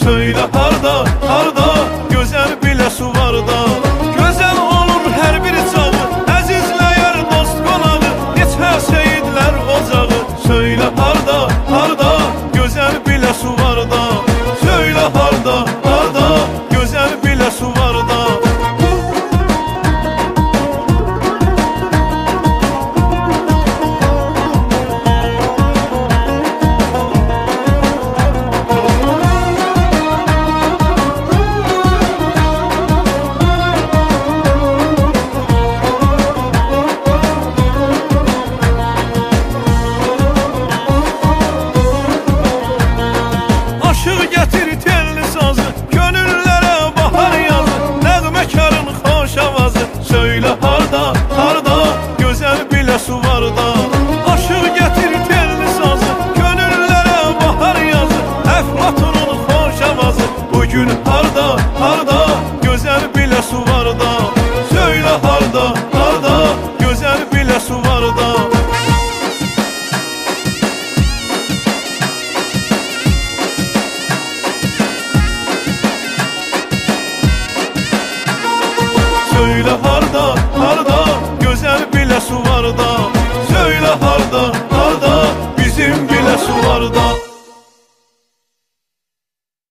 Söyle harda, harda, gözəl bilə su var da. Gözəl olur hər bir çağı, əzizləyər dost qonağı, neçə şehidlər ocağı. Söyle harda, harda, gözəl bilə su var da. Söyle harda, harda, gözəl bilə su var da. Aşıq gətir telli sazı, gönüllərə bahar yazı, nəğməkarın xoş avazı. Söylə harda, harda, gözəl bilə su var da. Aşıq gətir telli sazı, gönüllərə bahar yazı, əflatunun xoş avazı. Bugün harda, harda, gözəl bilə su var da. Söylə harda, harda, gözəl bilə su var da. Söyle harda, harda, gözəl bilə su var da. Söyle harda, harda, bizim bilə su var da.